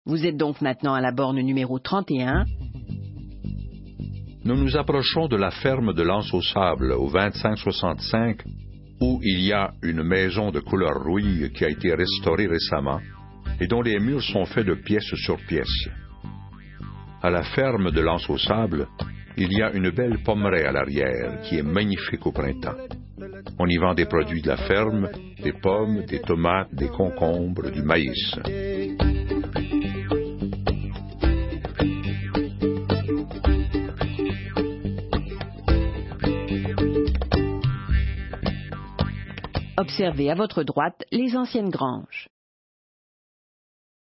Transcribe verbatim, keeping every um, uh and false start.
Vous êtes donc maintenant à la borne numéro trente et un. Nous nous approchons de la ferme de l'Anse au Sable, au vingt-cinq soixante-cinq, où il y a une maison de couleur rouille qui a été restaurée récemment et dont les murs sont faits de pièce sur pièce. À la ferme de l'Anse au Sable, il y a une belle pommeraie à l'arrière qui est magnifique au printemps. On y vend des produits de la ferme, des pommes, des tomates, des concombres, du maïs. Observez à votre droite les anciennes granges.